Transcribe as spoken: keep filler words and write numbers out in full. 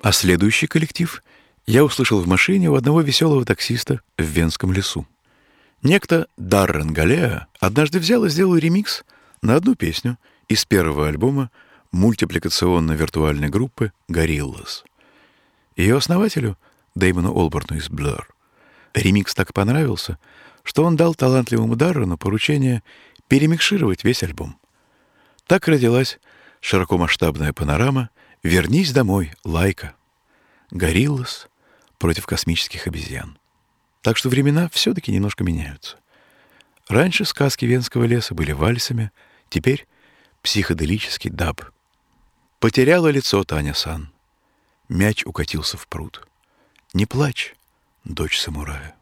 А следующий коллектив я услышал в машине у одного веселого таксиста в Венском лесу. Некто Даррен Галеа однажды взял и сделал ремикс на одну песню из первого альбома мультипликационно-виртуальной группы Gorillaz. Ее основателю, Дэймону Олбортну из Blur, ремикс так понравился, что он дал талантливому Даррену поручение перемикшировать весь альбом. Так родилась широкомасштабная панорама «Вернись домой, Лайка». Gorillaz против космических обезьян. Так что времена все-таки немножко меняются. Раньше сказки Венского леса были вальсами, теперь психоделический даб. Потеряла лицо Таня-сан. Мяч укатился в пруд. Не плачь, дочь самурая.